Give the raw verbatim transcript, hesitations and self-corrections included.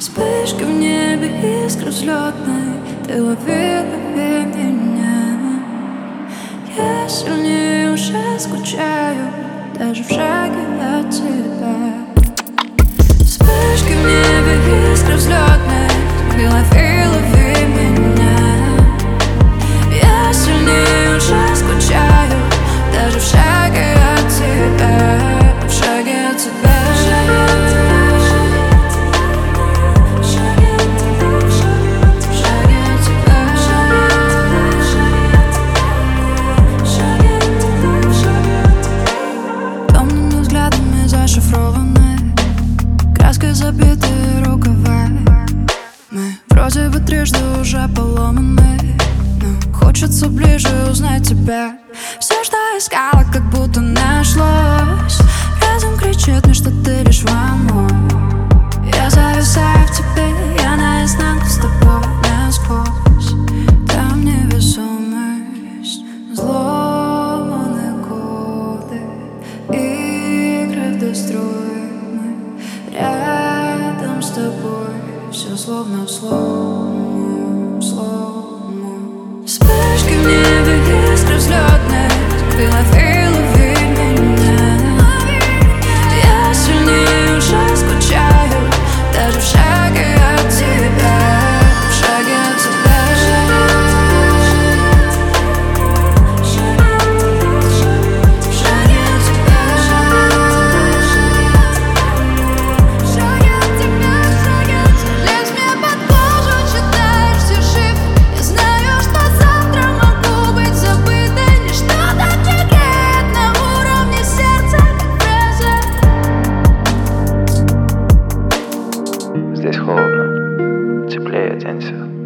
Вспышки в небе, искры взлетной, ты лови, лови меня. Я сильнее уже скучаю, даже в шаге от тебя. Вспышки в небе, искры взлетной, ты лови, лови меня. Я сильнее уже скучаю, даже в шаге от тебя, в шаге от тебя. Краской забиты рукава. Мы вроде бы трижды уже поломаны, но хочется ближе узнать тебя. Все, что искала, как будто нашлось. Разум кричит мне, что ты лишь волной. Я зависаю в тебе, я наизнанку с тобой насквозь. Там невесомость, взломаны годы, игры в дострой. Рядом с тобой все словно в слому, слому. Вспышки в небе, искры взлетной, ты лови, лови меня. Я сильнее уже скучаю, даже в шаге от тебя, в шаге от тебя. Здесь холодно, теплее оденься.